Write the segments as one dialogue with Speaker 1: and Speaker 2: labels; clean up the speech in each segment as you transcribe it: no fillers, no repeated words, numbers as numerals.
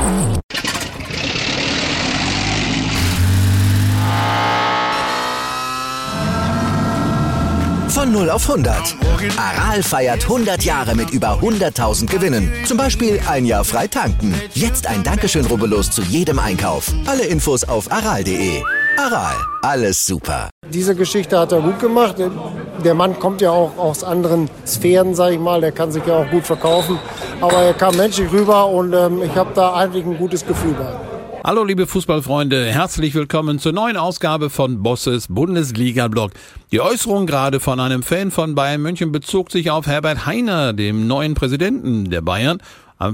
Speaker 1: Von 0 auf 100. Aral feiert 100 Jahre mit über 100.000 Gewinnen. Zum Beispiel ein Jahr frei tanken. Jetzt ein Dankeschön, rubbellos zu jedem Einkauf. Alle Infos auf aral.de. Aral, alles super.
Speaker 2: Diese Geschichte hat er gut gemacht. Der Mann kommt ja auch aus anderen Sphären, sag ich mal. Der kann sich ja auch gut verkaufen. Aber er kam menschlich rüber und ich habe da eigentlich ein gutes Gefühl bei.
Speaker 3: Hallo liebe Fußballfreunde, herzlich willkommen zur neuen Ausgabe von Bosses Bundesliga-Blog. Die Äußerung gerade von einem Fan von Bayern München bezog sich auf Herbert Hainer, dem neuen Präsidenten der Bayern. Am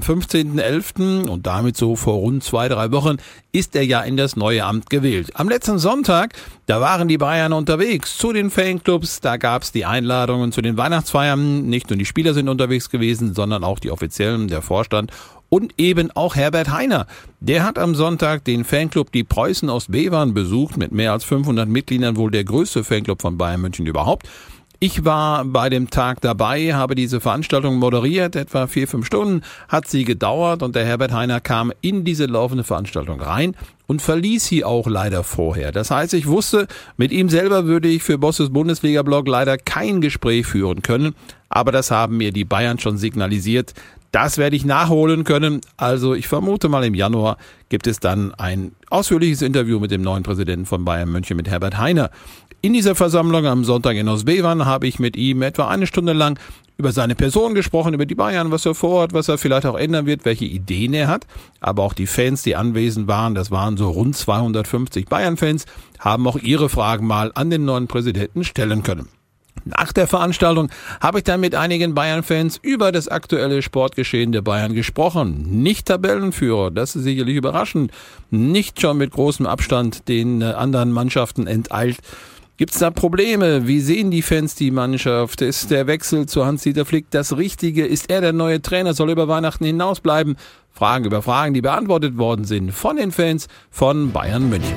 Speaker 3: 15.11. und damit so vor rund 2-3 Wochen ist er ja in das neue Amt gewählt. Am letzten Sonntag, da waren die Bayern unterwegs zu den Fanclubs, da gab's die Einladungen zu den Weihnachtsfeiern. Nicht nur die Spieler sind unterwegs gewesen, sondern auch die Offiziellen, der Vorstand. Und eben auch Herbert Hainer. Der hat am Sonntag den Fanclub Die Preußen aus Bevern besucht, mit mehr als 500 Mitgliedern, wohl der größte Fanclub von Bayern München überhaupt. Ich war bei dem Tag dabei, habe diese Veranstaltung moderiert, etwa 4-5 Stunden hat sie gedauert und der Herbert Hainer kam in diese laufende Veranstaltung rein und verließ sie auch leider vorher. Das heißt, ich wusste, mit ihm selber würde ich für Bosses Bundesliga-Blog leider kein Gespräch führen können, aber das haben mir die Bayern schon signalisiert. Das werde ich nachholen können. Also ich vermute mal im Januar gibt es dann ein ausführliches Interview mit dem neuen Präsidenten von Bayern München, mit Herbert Hainer. In dieser Versammlung am Sonntag in Ostbevern habe ich mit ihm etwa 1 Stunde lang über seine Person gesprochen, über die Bayern, was er vorhat, was er vielleicht auch ändern wird, welche Ideen er hat. Aber auch die Fans, die anwesend waren, das waren so rund 250 Bayern-Fans, haben auch ihre Fragen mal an den neuen Präsidenten stellen können. Nach der Veranstaltung habe ich dann mit einigen Bayern-Fans über das aktuelle Sportgeschehen der Bayern gesprochen. Nicht Tabellenführer, das ist sicherlich überraschend, nicht schon mit großem Abstand den anderen Mannschaften enteilt. Gibt es da Probleme? Wie sehen die Fans die Mannschaft? Ist der Wechsel zu Hans-Dieter Flick das Richtige? Ist er der neue Trainer? Soll über Weihnachten hinausbleiben? Fragen über Fragen, die beantwortet worden sind von den Fans von Bayern München.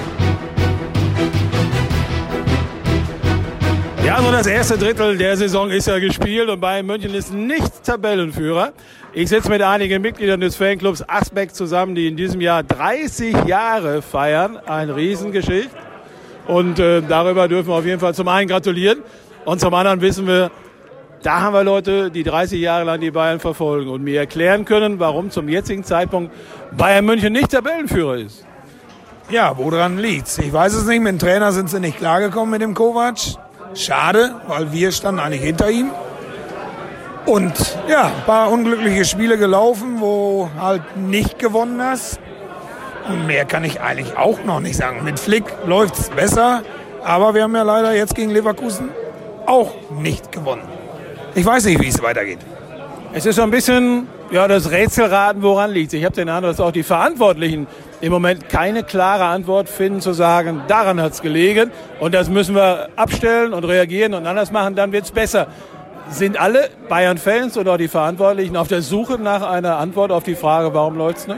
Speaker 4: Ja, so das erste Drittel der Saison ist ja gespielt und Bayern München ist nicht Tabellenführer. Ich sitze mit einigen Mitgliedern des Fanclubs Asbeck zusammen, die in diesem Jahr 30 Jahre feiern. Ein Riesengeschichte. Und darüber dürfen wir auf jeden Fall zum einen gratulieren. Und zum anderen wissen wir, da haben wir Leute, die 30 Jahre lang die Bayern verfolgen und mir erklären können, warum zum jetzigen Zeitpunkt Bayern München nicht Tabellenführer ist.
Speaker 5: Ja, woran liegt's? Ich weiß es nicht. Mit dem Trainer sind sie nicht klargekommen mit dem Kovac. Schade, weil wir standen eigentlich hinter ihm. Und ja, ein paar unglückliche Spiele gelaufen, wo halt nicht gewonnen hast. Und mehr kann ich eigentlich auch noch nicht sagen. Mit Flick läuft's besser, aber wir haben ja leider jetzt gegen Leverkusen auch nicht gewonnen. Ich weiß nicht, wie es weitergeht.
Speaker 4: Es ist so ein bisschen das Rätselraten, woran liegt es. Ich habe den Eindruck, dass auch die Verantwortlichen im Moment keine klare Antwort finden, zu sagen, daran hat es gelegen und das müssen wir abstellen und reagieren und anders machen, dann wird es besser. Sind alle Bayern-Fans oder auch die Verantwortlichen auf der Suche nach einer Antwort auf die Frage, warum läuft es nicht?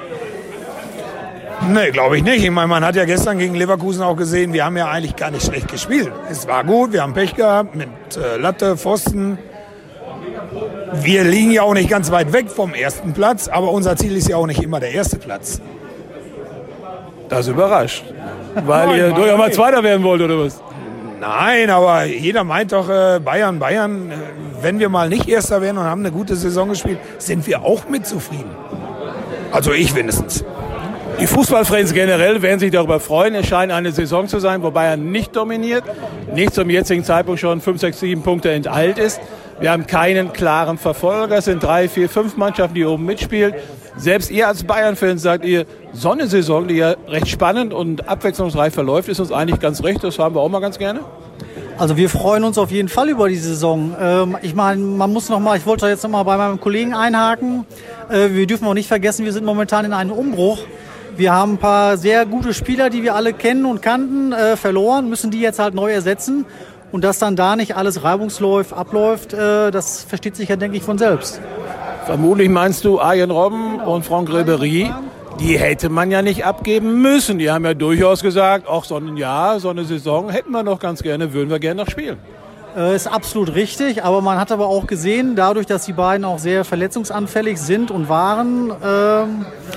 Speaker 5: Nee, glaube ich nicht. Ich meine, man hat ja gestern gegen Leverkusen auch gesehen, wir haben ja eigentlich gar nicht schlecht gespielt. Es war gut, wir haben Pech gehabt mit Latte, Pfosten. Wir liegen ja auch nicht ganz weit weg vom ersten Platz, aber unser Ziel ist ja auch nicht immer der erste Platz.
Speaker 4: Das überrascht. Weil ihr durchaus mal Zweiter werden wollt, oder was?
Speaker 5: Nein, aber jeder meint doch, Bayern, wenn wir mal nicht Erster werden und haben eine gute Saison gespielt, sind wir auch mit zufrieden. Also ich mindestens.
Speaker 4: Die Fußballfans generell werden sich darüber freuen. Es scheint eine Saison zu sein, wo Bayern nicht dominiert, nicht zum jetzigen Zeitpunkt schon 5, 6, 7 Punkte enteilt ist. Wir haben keinen klaren Verfolger. Es sind 3, 4, 5 Mannschaften, die oben mitspielen. Selbst ihr als Bayern-Fans sagt ihr, so eine Saison, die ja recht spannend und abwechslungsreich verläuft, ist uns eigentlich ganz recht. Das haben wir auch mal ganz gerne.
Speaker 6: Also wir freuen uns auf jeden Fall über die Saison. Ich meine, ich wollte jetzt noch mal bei meinem Kollegen einhaken. Wir dürfen auch nicht vergessen, wir sind momentan in einem Umbruch. Wir haben ein paar sehr gute Spieler, die wir alle kennen und kannten, verloren, müssen die jetzt halt neu ersetzen. Und dass dann da nicht alles reibungslos abläuft, das versteht sich ja, denke ich, von selbst.
Speaker 4: Vermutlich meinst du Arjen Robben und Franck Ribéry, die hätte man ja nicht abgeben müssen. Die haben ja durchaus gesagt, auch so ein Jahr, so eine Saison hätten wir noch ganz gerne, würden wir gerne noch spielen.
Speaker 6: Ist absolut richtig, aber man hat aber auch gesehen, dadurch, dass die beiden auch sehr verletzungsanfällig sind und waren,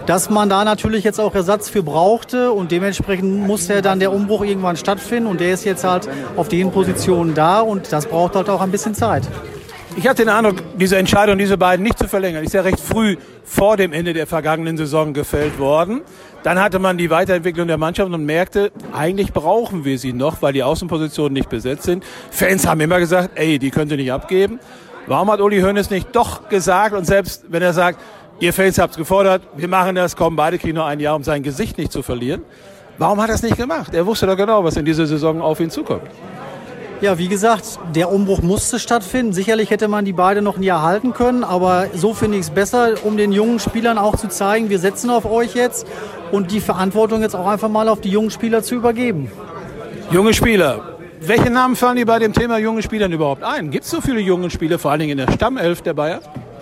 Speaker 6: dass man da natürlich jetzt auch Ersatz für brauchte und dementsprechend muss ja dann der Umbruch irgendwann stattfinden und der ist jetzt halt auf den Positionen da und das braucht halt auch ein bisschen Zeit.
Speaker 4: Ich hatte den Eindruck, diese Entscheidung, diese beiden nicht zu verlängern, ist ja recht früh vor dem Ende der vergangenen Saison gefällt worden. Dann hatte man die Weiterentwicklung der Mannschaft und merkte, eigentlich brauchen wir sie noch, weil die Außenpositionen nicht besetzt sind. Fans haben immer gesagt, ey, die könnt ihr nicht abgeben. Warum hat Uli Hoeneß nicht doch gesagt und selbst wenn er sagt, ihr Fans habt es gefordert, wir machen das, komm, beide kriegen noch ein Jahr, um sein Gesicht nicht zu verlieren. Warum hat er es nicht gemacht? Er wusste doch genau, was in dieser Saison auf ihn zukommt.
Speaker 6: Ja, wie gesagt, der Umbruch musste stattfinden. Sicherlich hätte man die beide noch ein Jahr halten können, aber so finde ich es besser, um den jungen Spielern auch zu zeigen, wir setzen auf euch jetzt und die Verantwortung jetzt auch einfach mal auf die jungen Spieler zu übergeben.
Speaker 4: Junge Spieler. Welche Namen fallen dir bei dem Thema junge Spielern überhaupt ein? Gibt es so viele junge Spieler, vor allen Dingen in der Stammelf der Bayern?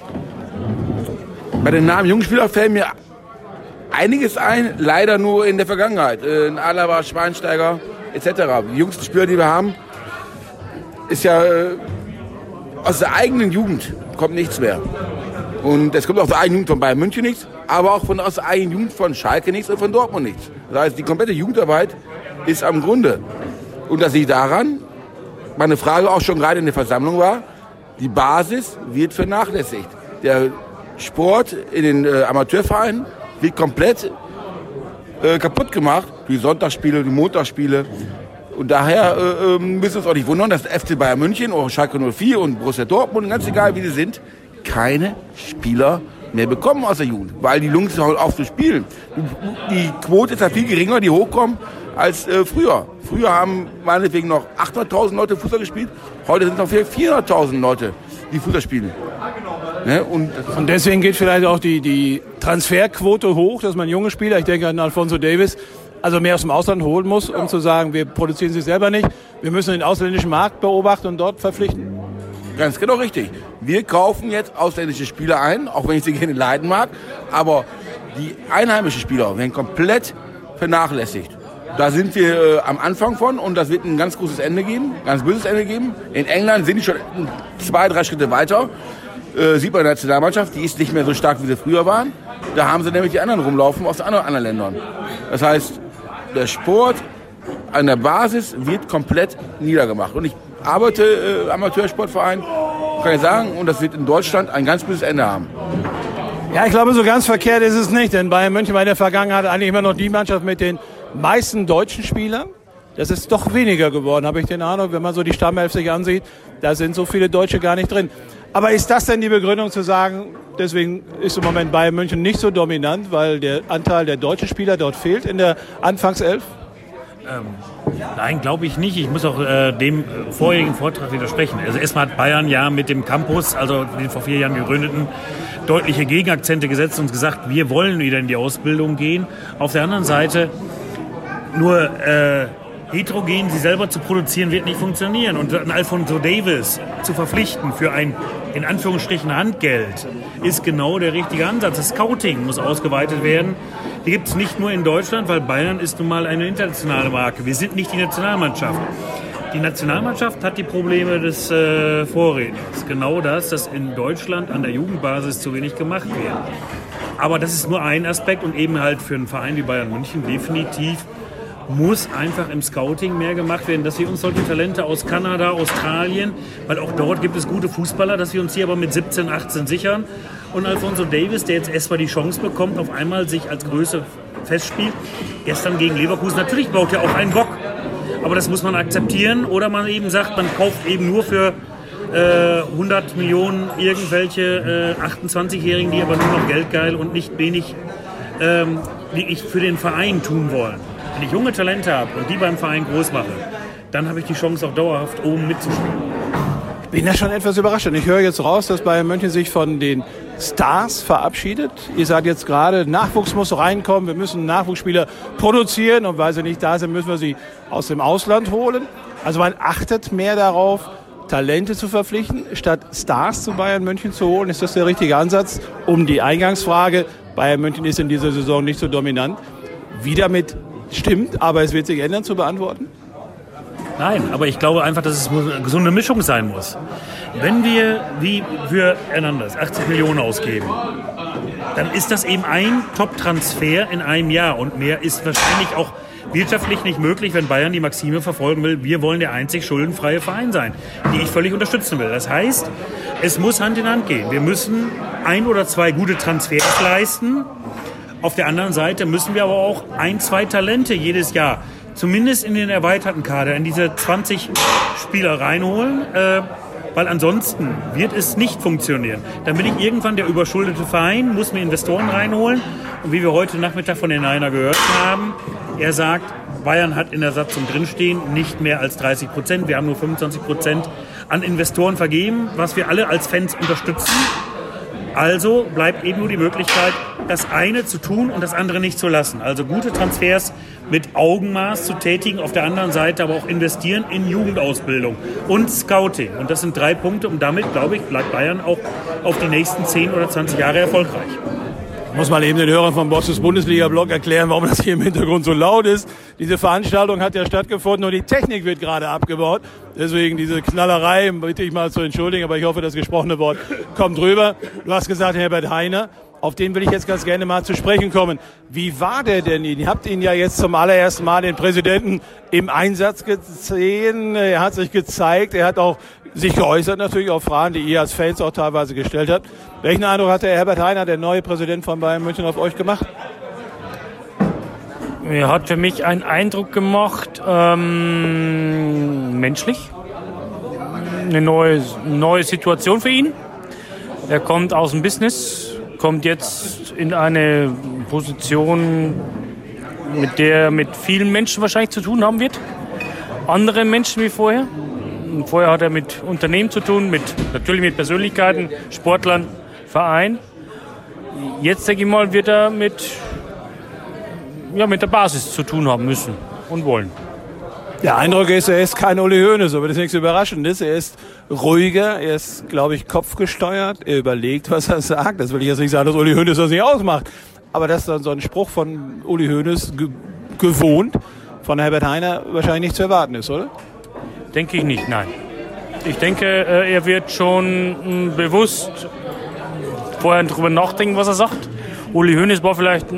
Speaker 7: Bei den Namen jungen Spieler fällt mir einiges ein, leider nur in der Vergangenheit. Alaba, Schweinsteiger etc. Die jüngsten Spieler, die wir haben, ist ja aus der eigenen Jugend kommt nichts mehr. Und es kommt aus der eigenen Jugend von Bayern München nichts, aber auch aus der eigenen Jugend von Schalke nichts und von Dortmund nichts. Das heißt, die komplette Jugendarbeit ist am Grunde. Und das liegt daran, meine Frage auch schon gerade in der Versammlung war, die Basis wird vernachlässigt. Der Sport in den Amateurvereinen wird komplett kaputt gemacht. Die Sonntagsspiele, die Montagsspiele. Und daher müssen wir uns auch nicht wundern, dass der FC Bayern München oder Schalke 04 und Borussia Dortmund, ganz egal wie die sind, keine Spieler mehr bekommen aus der Jugend. Weil die Jungs halt auf zu spielen. Die Quote ist ja viel geringer, die hochkommen, als früher. Früher haben meinetwegen noch 800.000 Leute Fußball gespielt. Heute sind es noch 400.000 Leute, die Fußball spielen. Ne? Und
Speaker 4: deswegen geht vielleicht auch die Transferquote hoch, dass man junge Spieler, ich denke an Alphonso Davies, also mehr aus dem Ausland holen muss, um zu sagen, wir produzieren sie selber nicht. Wir müssen den ausländischen Markt beobachten und dort verpflichten.
Speaker 7: Ganz genau richtig. Wir kaufen jetzt ausländische Spieler ein, auch wenn ich sie gerne leiden mag. Aber die einheimischen Spieler werden komplett vernachlässigt. Da sind wir am Anfang von und das wird ein ganz großes Ende geben, ganz böses Ende geben. In England sind die schon 2-3 Schritte weiter. Sieht man in der Nationalmannschaft, die ist nicht mehr so stark, wie sie früher waren. Da haben sie nämlich die anderen rumlaufen aus anderen Ländern. Das heißt, der Sport an der Basis wird komplett niedergemacht. Und ich arbeite im Amateursportverein, kann ich sagen, und das wird in Deutschland ein ganz böses Ende haben.
Speaker 4: Ja, ich glaube, so ganz verkehrt ist es nicht, denn Bayern München war in der Vergangenheit eigentlich immer noch die Mannschaft mit den meisten deutschen Spielern. Das ist doch weniger geworden, habe ich den Eindruck, wenn man so die Stammelf sich ansieht, da sind so viele Deutsche gar nicht drin. Aber ist das denn die Begründung zu sagen, deswegen ist im Moment Bayern München nicht so dominant, weil der Anteil der deutschen Spieler dort fehlt in der Anfangself?
Speaker 8: Nein, glaube ich nicht. Ich muss auch dem vorherigen Vortrag widersprechen. Also erstmal hat Bayern ja mit dem Campus, also den vor 4 Jahren gegründeten, deutliche Gegenakzente gesetzt und gesagt, wir wollen wieder in die Ausbildung gehen. Auf der anderen Seite nur heterogen sie selber zu produzieren, wird nicht funktionieren. Und einen Alphonso Davies zu verpflichten für ein, in Anführungsstrichen, Handgeld, ist genau der richtige Ansatz. Das Scouting muss ausgeweitet werden. Die gibt es nicht nur in Deutschland, weil Bayern ist nun mal eine internationale Marke. Wir sind nicht die Nationalmannschaft. Die Nationalmannschaft hat die Probleme des Vorredners. Genau das, dass in Deutschland an der Jugendbasis zu wenig gemacht wird. Aber das ist nur ein Aspekt und eben halt für einen Verein wie Bayern München definitiv muss einfach im Scouting mehr gemacht werden, dass wir uns solche Talente aus Kanada, Australien, weil auch dort gibt es gute Fußballer, dass wir uns hier aber mit 17, 18 sichern. Und Alphonso Davies, der jetzt erstmal die Chance bekommt, auf einmal sich als Größe festspielt, gestern gegen Leverkusen, natürlich braucht er auch einen Bock, aber das muss man akzeptieren. Oder man eben sagt, man kauft eben nur für 100 Millionen irgendwelche 28-Jährigen, die aber nur noch geldgeil und nicht wenig wirklich für den Verein tun wollen. Wenn ich junge Talente habe und die beim Verein groß mache, dann habe ich die Chance auch dauerhaft oben mitzuspielen.
Speaker 4: Ich bin ja schon etwas überrascht und ich höre jetzt raus, dass Bayern München sich von den Stars verabschiedet. Ihr sagt jetzt gerade, Nachwuchs muss reinkommen, wir müssen Nachwuchsspieler produzieren und weil sie nicht da sind, müssen wir sie aus dem Ausland holen. Also man achtet mehr darauf, Talente zu verpflichten, statt Stars zu Bayern München zu holen. Ist das der richtige Ansatz? Um die Eingangsfrage, Bayern München ist in dieser Saison nicht so dominant, wieder mit stimmt, aber es wird sich ändern, zu beantworten?
Speaker 8: Nein, aber ich glaube einfach, dass es eine gesunde Mischung sein muss. Wenn wir, wie für Hernandez, 80 Millionen ausgeben, dann ist das eben ein Top-Transfer in einem Jahr. Und mehr ist wahrscheinlich auch wirtschaftlich nicht möglich, wenn Bayern die Maxime verfolgen will, wir wollen der einzig schuldenfreie Verein sein, die ich völlig unterstützen will. Das heißt, es muss Hand in Hand gehen. Wir müssen 1 oder 2 gute Transfers leisten. Auf der anderen Seite müssen wir aber auch 1, 2 Talente jedes Jahr, zumindest in den erweiterten Kader, in diese 20 Spieler reinholen, weil ansonsten wird es nicht funktionieren. Dann bin ich irgendwann der überschuldete Verein, muss mir Investoren reinholen. Und wie wir heute Nachmittag von den Heiner gehört haben, er sagt, Bayern hat in der Satzung drinstehen, nicht mehr als 30%. Wir haben nur 25% an Investoren vergeben, was wir alle als Fans unterstützen. Also bleibt eben nur die Möglichkeit, das eine zu tun und das andere nicht zu lassen. Also gute Transfers mit Augenmaß zu tätigen, auf der anderen Seite aber auch investieren in Jugendausbildung und Scouting. Und das sind 3 Punkte und damit, glaube ich, bleibt Bayern auch auf die nächsten 10 oder 20 Jahre erfolgreich.
Speaker 4: Ich muss mal eben den Hörern vom Bosses Bundesliga-Blog erklären, warum das hier im Hintergrund so laut ist. Diese Veranstaltung hat ja stattgefunden und die Technik wird gerade abgebaut. Deswegen diese Knallerei bitte ich mal zu entschuldigen, aber ich hoffe, das gesprochene Wort kommt rüber. Du hast gesagt, Herbert Hainer, auf den will ich jetzt ganz gerne mal zu sprechen kommen. Wie war der denn? Ihr habt ihn ja jetzt zum allerersten Mal, den Präsidenten, im Einsatz gesehen. Er hat sich gezeigt, er hat auch sich geäußert natürlich auf Fragen, die ihr als Fans auch teilweise gestellt habt. Welchen Eindruck hat der Herbert Hainer, der neue Präsident von Bayern München, auf euch gemacht?
Speaker 9: Er hat für mich einen Eindruck gemacht, menschlich. Eine neue Situation für ihn. Er kommt aus dem Business, kommt jetzt in eine Position, mit der er mit vielen Menschen wahrscheinlich zu tun haben wird. Andere Menschen wie vorher. Vorher hat er mit Unternehmen zu tun, natürlich mit Persönlichkeiten, Sportlern, Verein. Jetzt, denke ich mal, wird er mit der Basis zu tun haben müssen und wollen.
Speaker 4: Der Eindruck ist, er ist kein Uli Hoeneß, aber das ist nichts Überraschendes. Er ist ruhiger, er ist, glaube ich, kopfgesteuert. Er überlegt, was er sagt. Das will ich jetzt nicht sagen, dass Uli Hoeneß das nicht ausmacht. Aber das ist dann so ein Spruch von Uli Hoeneß gewohnt, von Herbert Hainer wahrscheinlich nicht zu erwarten ist, oder?
Speaker 9: Denke ich nicht, nein. Ich denke, er wird schon bewusst vorher drüber nachdenken, was er sagt. Uli Hoeneß war vielleicht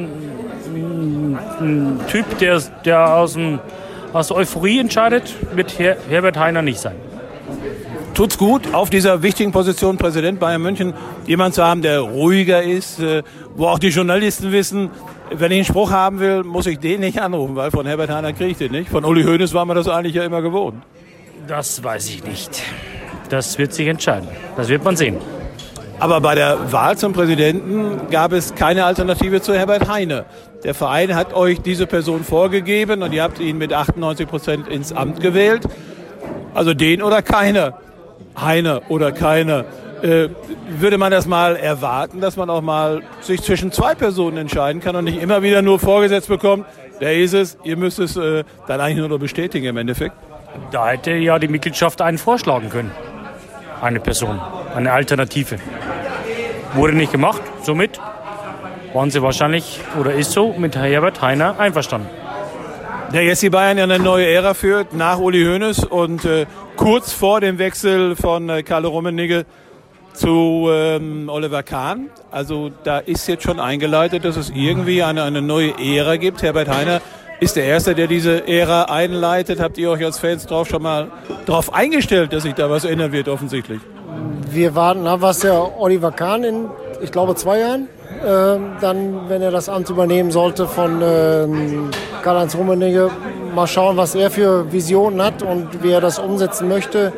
Speaker 9: ein Typ, der aus der Euphorie entscheidet, wird Herbert Hainer nicht sein.
Speaker 4: Tut's gut, auf dieser wichtigen Position Präsident Bayern München jemand zu haben, der ruhiger ist, wo auch die Journalisten wissen, wenn ich einen Spruch haben will, muss ich den nicht anrufen, weil von Herbert Hainer kriege ich den nicht. Von Uli Hoeneß war man das eigentlich ja immer gewohnt.
Speaker 9: Das weiß ich nicht. Das wird sich entscheiden. Das wird man sehen.
Speaker 4: Aber bei der Wahl zum Präsidenten gab es keine Alternative zu Herbert Hainer. Der Verein hat euch diese Person vorgegeben und ihr habt ihn mit 98% ins Amt gewählt. Also den oder keiner. Hainer oder keiner. Würde man das mal erwarten, dass man auch mal sich zwischen 2 Personen entscheiden kann und nicht immer wieder nur vorgesetzt bekommt, der ist es, ihr müsst es dann eigentlich nur noch bestätigen im Endeffekt?
Speaker 9: Da hätte ja die Mitgliedschaft einen vorschlagen können. Eine Person, eine Alternative. Wurde nicht gemacht, somit waren sie wahrscheinlich, oder ist so, mit Herbert Hainer einverstanden.
Speaker 4: Der jetzt die Bayern ja eine neue Ära führt, nach Uli Hoeneß und kurz vor dem Wechsel von Carlo Rummenigge zu Oliver Kahn. Also da ist jetzt schon eingeleitet, dass es irgendwie eine neue Ära gibt. Herbert Hainer ist der Erste, der diese Ära einleitet. Habt ihr euch als Fans schon mal darauf eingestellt, dass sich da was ändern wird, offensichtlich?
Speaker 2: Wir warten ab, was der Oliver Kahn in, ich glaube, 2 Jahren, dann, wenn er das Amt übernehmen sollte von Karl-Heinz Rummenigge, mal schauen, was er für Visionen hat und wie er das umsetzen möchte.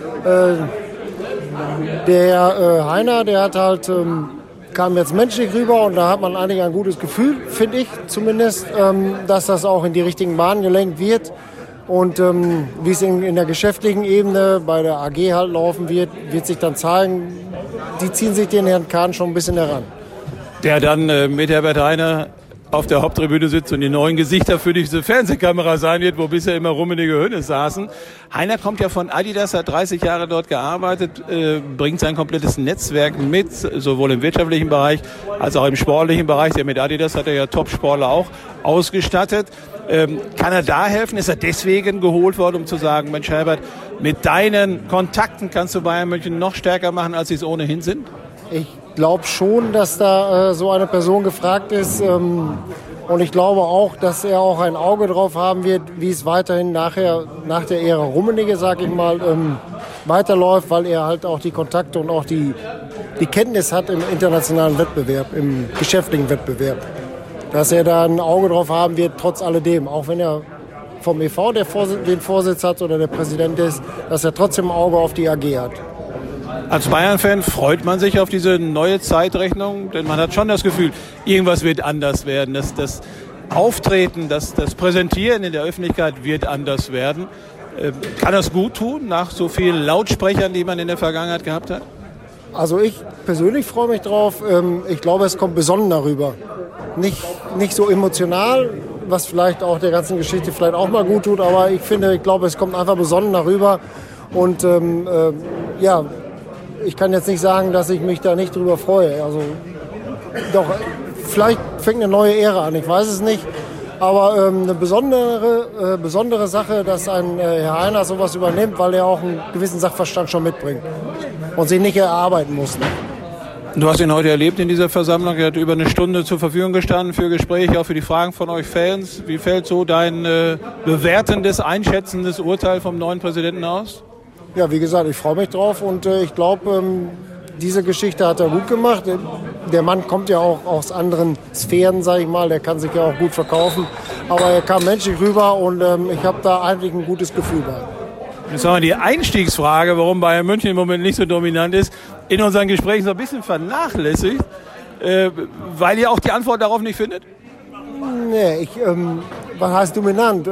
Speaker 2: Der Hainer, der hat halt... kam jetzt menschlich rüber und da hat man eigentlich ein gutes Gefühl, finde ich zumindest, dass das auch in die richtigen Bahnen gelenkt wird. Und wie es in der geschäftlichen Ebene bei der AG halt laufen wird, wird sich dann zeigen, die ziehen sich den Herrn Kahn schon ein bisschen heran.
Speaker 4: Der dann mit Herbert Hainer auf der Haupttribüne sitzt und die neuen Gesichter für diese Fernsehkamera sein wird, wo bisher immer Rummenigge Hoeneß saßen. Hainer kommt ja von Adidas, hat 30 Jahre dort gearbeitet, bringt sein komplettes Netzwerk mit, sowohl im wirtschaftlichen Bereich als auch im sportlichen Bereich. Mit Adidas hat er ja Top-Sportler auch ausgestattet. Kann er da helfen? Ist er deswegen geholt worden, um zu sagen, Mensch Herbert, mit deinen Kontakten kannst du Bayern München noch stärker machen, als sie es ohnehin sind?
Speaker 2: glaube schon, dass da so eine Person gefragt ist. Und ich glaube auch, dass er auch ein Auge drauf haben wird, wie es weiterhin nach der Ära Rummenigge, sag ich mal, weiterläuft, weil er halt auch die Kontakte und auch die Kenntnis hat im internationalen Wettbewerb, im geschäftlichen Wettbewerb. Dass er da ein Auge drauf haben wird, trotz alledem, auch wenn er vom e.V. den Vorsitz hat oder der Präsident ist, dass er trotzdem ein Auge auf die AG hat.
Speaker 4: Als Bayern-Fan freut man sich auf diese neue Zeitrechnung, denn man hat schon das Gefühl, irgendwas wird anders werden. Das Auftreten, das Präsentieren in der Öffentlichkeit wird anders werden. Kann das gut tun, nach so vielen Lautsprechern, die man in der Vergangenheit gehabt hat?
Speaker 2: Also ich persönlich freue mich drauf. Ich glaube, es kommt besonnen darüber. Nicht so emotional, was vielleicht auch der ganzen Geschichte vielleicht auch mal gut tut, aber ich glaube, es kommt einfach besonnen darüber. Und ich kann jetzt nicht sagen, dass ich mich da nicht drüber freue. Also doch, vielleicht fängt eine neue Ära an, ich weiß es nicht. Aber eine besondere Sache, dass ein Herr Heiner sowas übernimmt, weil er auch einen gewissen Sachverstand schon mitbringt und sich nicht erarbeiten muss.
Speaker 4: Du hast ihn heute erlebt in dieser Versammlung. Er hat über eine Stunde zur Verfügung gestanden für Gespräche, auch für die Fragen von euch Fans. Wie fällt so dein bewertendes, einschätzendes Urteil vom neuen Präsidenten aus?
Speaker 2: Ja, wie gesagt, ich freue mich drauf und ich glaube, diese Geschichte hat er gut gemacht. Der Mann kommt ja auch aus anderen Sphären, sage ich mal. Der kann sich ja auch gut verkaufen. Aber er kam menschlich rüber und ich habe da eigentlich ein gutes Gefühl bei.
Speaker 4: Jetzt haben wir die Einstiegsfrage, warum Bayern München im Moment nicht so dominant ist, in unseren Gesprächen so ein bisschen vernachlässigt, weil ihr auch die Antwort darauf nicht findet?
Speaker 2: Nee, was heißt dominant?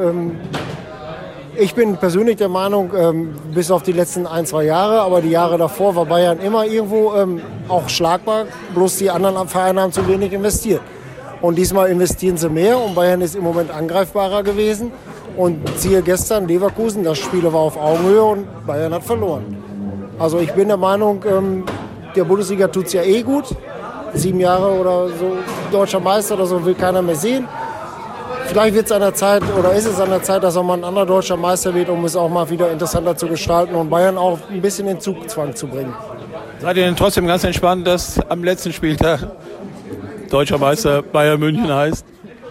Speaker 2: Ich bin persönlich der Meinung, bis auf die letzten 1-2 Jahre, aber die Jahre davor war Bayern immer irgendwo auch schlagbar, bloß die anderen Vereine haben zu wenig investiert. Und diesmal investieren sie mehr und Bayern ist im Moment angreifbarer gewesen. Und siehe gestern, Leverkusen, das Spiel war auf Augenhöhe und Bayern hat verloren. Also ich bin der Meinung, der Bundesliga tut es ja eh gut. 7 Jahre oder so deutscher Meister oder so will keiner mehr sehen. Vielleicht wird es an der Zeit oder ist es an der Zeit, dass auch mal ein anderer deutscher Meister wird, um es auch mal wieder interessanter zu gestalten und Bayern auch ein bisschen in Zugzwang zu bringen.
Speaker 4: Seid ihr denn trotzdem ganz entspannt, dass am letzten Spieltag deutscher Meister Bayern München heißt?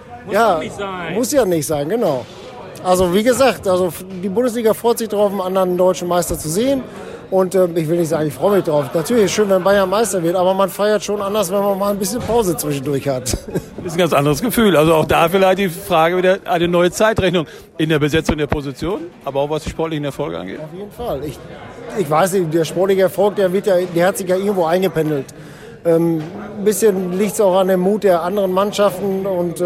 Speaker 2: Muss ja nicht sein, genau. Also wie gesagt, die Bundesliga freut sich darauf, einen anderen deutschen Meister zu sehen. Und ich will nicht sagen, ich freue mich drauf. Natürlich ist es schön, wenn Bayern Meister wird, aber man feiert schon anders, wenn man mal ein bisschen Pause zwischendurch hat.
Speaker 4: Das ist ein ganz anderes Gefühl. Also auch da vielleicht die Frage wieder eine neue Zeitrechnung in der Besetzung der Position, aber auch was die sportlichen Erfolge angeht.
Speaker 2: Auf jeden Fall. Ich weiß nicht, der sportliche Erfolg, der hat sich ja irgendwo eingependelt. Ein bisschen liegt es auch an dem Mut der anderen Mannschaften und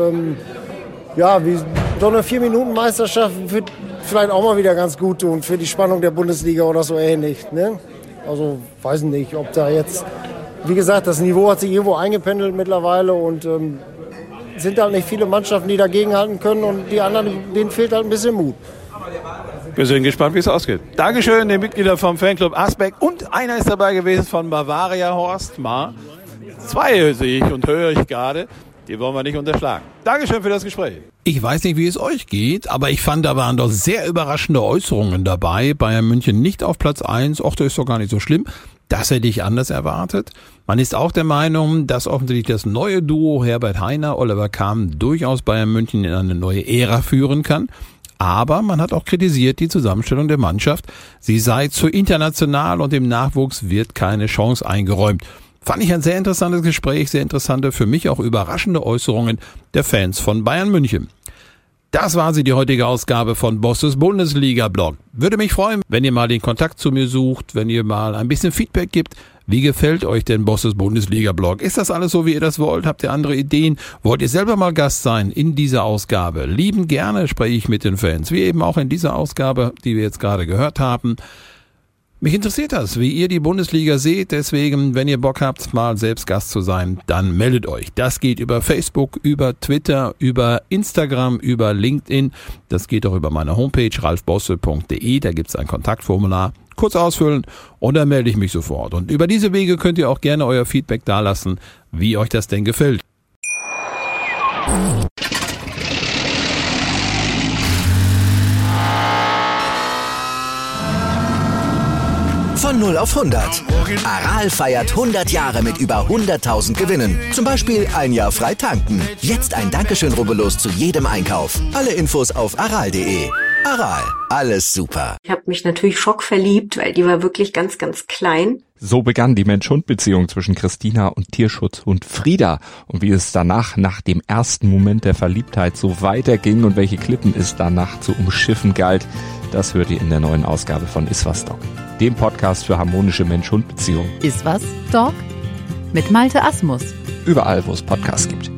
Speaker 2: wie so eine 4-Minuten-Meisterschaft wird vielleicht auch mal wieder ganz gut tun für die Spannung der Bundesliga oder so ähnlich. Ne? Also weiß nicht, ob da jetzt, wie gesagt, das Niveau hat sich irgendwo eingependelt mittlerweile und sind halt nicht viele Mannschaften, die dagegenhalten können und die anderen, denen fehlt halt ein bisschen Mut.
Speaker 4: Wir sind gespannt, wie es ausgeht. Dankeschön den Mitgliedern vom Fanclub Asbeck und einer ist dabei gewesen von Bavaria Horst Mar. 2 sehe ich und höre ich gerade. Die wollen wir nicht unterschlagen. Dankeschön für das Gespräch.
Speaker 3: Ich weiß nicht, wie es euch geht, aber ich fand, da waren doch sehr überraschende Äußerungen dabei. Bayern München nicht auf Platz 1. Och, das ist doch gar nicht so schlimm. Das hätte ich anders erwartet. Man ist auch der Meinung, dass offensichtlich das neue Duo Herbert Hainer, Oliver Kahn durchaus Bayern München in eine neue Ära führen kann. Aber man hat auch kritisiert die Zusammenstellung der Mannschaft. Sie sei zu international und dem Nachwuchs wird keine Chance eingeräumt. Fand ich ein sehr interessantes Gespräch, sehr interessante, für mich auch überraschende Äußerungen der Fans von Bayern München. Das war sie, die heutige Ausgabe von Bosses Bundesliga-Blog. Würde mich freuen, wenn ihr mal den Kontakt zu mir sucht, wenn ihr mal ein bisschen Feedback gibt. Wie gefällt euch denn Bosses Bundesliga-Blog? Ist das alles so, wie ihr das wollt? Habt ihr andere Ideen? Wollt ihr selber mal Gast sein in dieser Ausgabe? Lieben gerne spreche ich mit den Fans, wie eben auch in dieser Ausgabe, die wir jetzt gerade gehört haben. Mich interessiert das, wie ihr die Bundesliga seht, deswegen, wenn ihr Bock habt, mal selbst Gast zu sein, dann meldet euch. Das geht über Facebook, über Twitter, über Instagram, über LinkedIn. Das geht auch über meine Homepage ralfbosse.de, da gibt's ein Kontaktformular. Kurz ausfüllen und dann melde ich mich sofort. Und über diese Wege könnt ihr auch gerne euer Feedback dalassen, wie euch das denn gefällt.
Speaker 1: Von 0 auf 100. Aral feiert 100 Jahre mit über 100.000 Gewinnen. Zum Beispiel ein Jahr frei tanken. Jetzt ein Dankeschön, rubbellos zu jedem Einkauf. Alle Infos auf aral.de. Aral, alles super.
Speaker 10: Ich habe mich natürlich schockverliebt, weil die war wirklich ganz, ganz klein.
Speaker 11: So begann die Mensch-Hund-Beziehung zwischen Christina und Tierschutzhund Frieda. Und wie es danach, nach dem ersten Moment der Verliebtheit, so weiterging und welche Klippen es danach zu umschiffen galt, das hört ihr in der neuen Ausgabe von Iswas Dog, dem Podcast für harmonische Mensch-Hund-Beziehungen.
Speaker 12: Iswas Dog? Mit Malte Asmus.
Speaker 11: Überall, wo es Podcasts gibt.